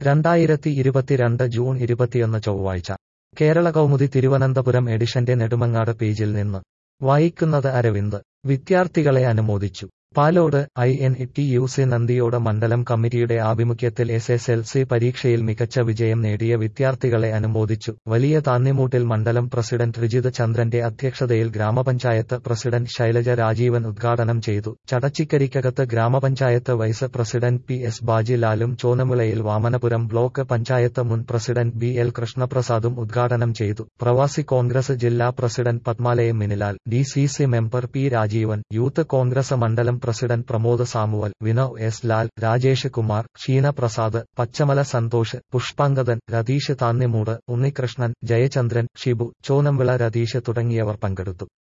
2022 June 21 ചൊവ്വാഴ്ച കേരള കൗമുദി തിരുവനന്തപുരം എഡിഷന്റെ നെടുമങ്ങാട് പേജിൽ നിന്ന് വായിക്കുന്നത് അരവിന്ദ്. വിദ്യാർത്ഥികളെ അനുമോദിച്ചു. പാലോട് INTUC നന്ദിയോട് മണ്ഡലം കമ്മിറ്റിയുടെ ആഭിമുഖ്യത്തിൽ SSLC പരീക്ഷയിൽ മികച്ച വിജയം നേടിയ വിദ്യാർത്ഥികളെ അനുമോദിച്ചു. വലിയ താന്നിമൂട്ടിൽ മണ്ഡലം പ്രസിഡന്റ് റിജിത് ചന്ദ്രന്റെ അധ്യക്ഷതയിൽ ഗ്രാമപഞ്ചായത്ത് പ്രസിഡന്റ് ശൈലജ രാജീവൻ ഉദ്ഘാടനം ചെയ്തു. ചടച്ചിക്കരിക്കകത്ത് ഗ്രാമപഞ്ചായത്ത് വൈസ് പ്രസിഡന്റ് PS ബാജിലാലും ചോനവിളയിൽ വാമനപുരം ബ്ലോക്ക് പഞ്ചായത്ത് മുൻ പ്രസിഡന്റ് BL കൃഷ്ണപ്രസാദും ഉദ്ഘാടനം ചെയ്തു. പ്രവാസി കോൺഗ്രസ് ജില്ലാ president Padmalayam Minilal, DCC member P Rajeevan, youth Congress മണ്ഡലം പ്രസിഡന്റ് പ്രമോദ് സാമുവൽ, വിനവ് S ലാൽ, രാജേഷ് കുമാർ, ഷീന പ്രസാദ്, പച്ചമല സന്തോഷ്, പുഷ്പാങ്കദൻ, രതീഷ് താന്നിമൂട്, ഉണ്ണികൃഷ്ണൻ, ജയചന്ദ്രൻ, ഷിബു, ചോനംവിള രതീഷ് തുടങ്ങിയവർ പങ്കെടുത്തു.